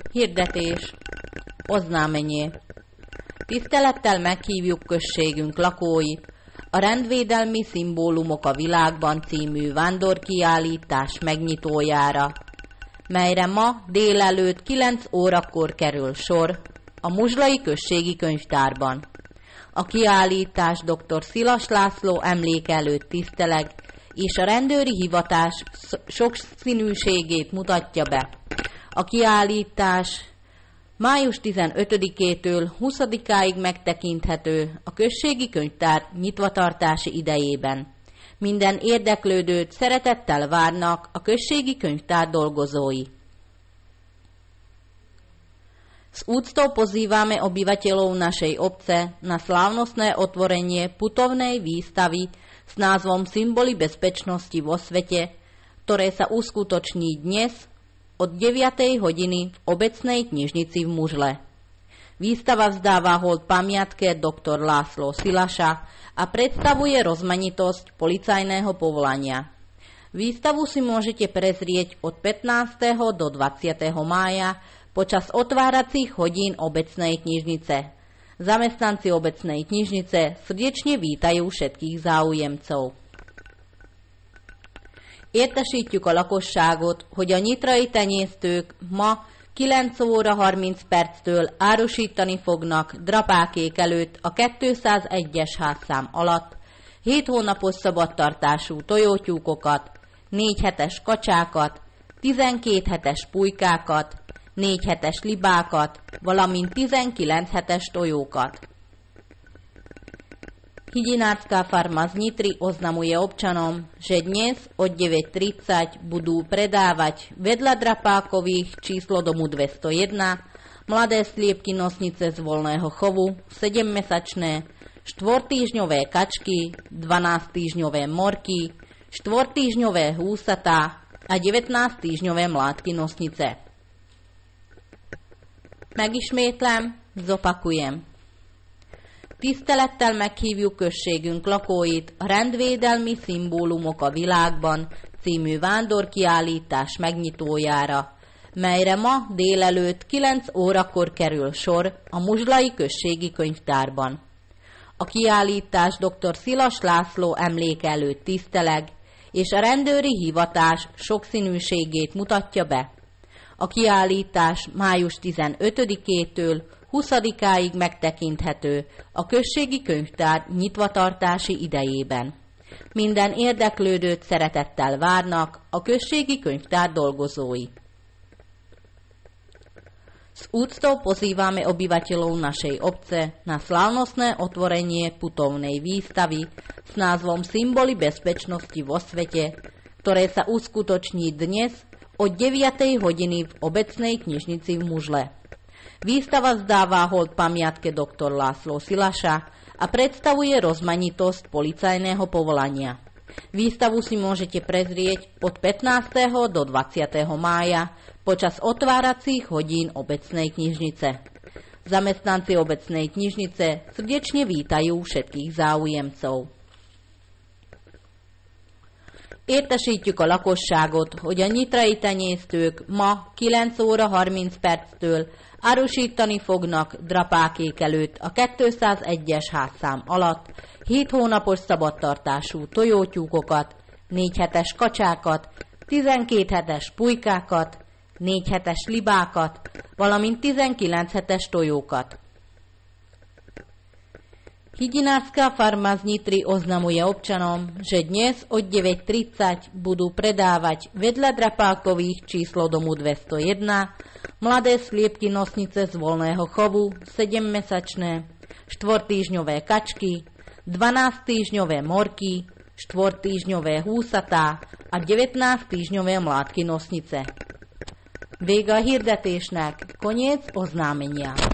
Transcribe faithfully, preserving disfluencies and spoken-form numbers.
Hirdetés. Oznámenie. Tisztelettel meghívjuk községünk lakóit a Rendvédelmi szimbólumok a világban című vándorkiállítás megnyitójára, melyre ma délelőtt kilenc órakor kerül sor a Muzslai Községi Könyvtárban. A kiállítás dr. Szilas László emléke előtt tiszteleg, és a rendőri hivatás sokszínűségét mutatja be. A kiállítás május tizenötödikétől huszadikáig megtekinthető a községi könyvtár nyitvatartási idejében. Minden érdeklődőt szeretettel várnak a községi könyvtár dolgozói. S úctou pozýváme obyvateľov našej obce na slávnostné otvorenie putovnej výstavy s názvom Symboly bezpečnosti vo svete, ktoré sa uskutoční dnes od deviatej hodiny v obecnej knižnici v Mužle. Výstava vzdáva hold pamiatke doktor László Silaša a predstavuje rozmanitosť policajného povolania. Výstavu si môžete prezrieť od pätnásteho do dvadsiateho mája počas otváracích hodín obecnej knižnice. Zamestnanci obecnej knižnice srdečne vítajú všetkých záujemcov. Értesítjük a lakosságot, hogy a nyitrai tenyésztők ma kilenc óra harminc perctől árusítani fognak drapákék előtt a kétszázegyes házszám alatt hét hónapos szabadtartású tojótyúkokat, négy hetes kacsákat, tizenkét hetes pulykákat, négy hetes libákat, valamint tizenkilenc hetes tojókat. Hydinácká farma z Nitry oznamuje občanom, že dnes od deväť tridsať budú predávať vedľa drapákových číslo domu dvestojedna mladé sliepky nosnice z voľného chovu, sedemmesačné, štvortýždňové kačky, dvanásttýždňové morky, štvortýždňové húsatá a devätnásttýždňové mládky nosnice. Megismétlem, zopakujem. Tisztelettel meghívjuk községünk lakóit a Rendvédelmi szimbólumok a világban című vándorkiállítás megnyitójára, melyre ma délelőtt kilenc órakor kerül sor a Muzslai Községi Könyvtárban. A kiállítás dr. Szilas László emléke előtt tiszteleg, és a rendőri hivatás sokszínűségét mutatja be. A kiállítás május tizenötödikétől huszadikáig megtekinthető a községi könyvtár nyitvatartási idejében. Minden érdeklődőt szeretettel várnak a községi könyvtár dolgozói. S úctou pozýváme obyvateľov našej obce na slávnostné otvorenie putovnej výstavy s názvom Symboly bezpečnosti vo svete, ktoré sa uskutoční dnes od deviatej hodiny v obecnej knižnici v Mužle. Výstava vzdáva hold pamiatke doktor László Silaša a predstavuje rozmanitosť policajného povolania. Výstavu si môžete prezrieť od pätnásteho do dvadsiateho mája počas otváracích hodín obecnej knižnice. Zamestnanci obecnej knižnice srdečne vítajú všetkých záujemcov. Értesítjük a lakosságot, hogy a nyitrai tenyésztők ma kilenc óra harminc perctől árusítani fognak drapákék előtt a kétszázegyes házszám alatt hét hónapos szabadtartású tojótyúkokat, négy hetes kacsákat, tizenkét hetes pulykákat, négy hetes libákat, valamint tizenkilenc hetes tojókat. Hydinácká farma z Nitry oznamuje občanom, že dnes od deväť tridsať budú predávať vedľa drapákových číslo domu dvestojedna mladé sliepky nosnice z voľného chovu, sedemmesačné, štvortýždňové kačky, dvanásttýždňové morky, štvortýždňové húsatá a devätnásttýždňové mládky nosnice. Vége a hirdetésnek, koniec oznámenia.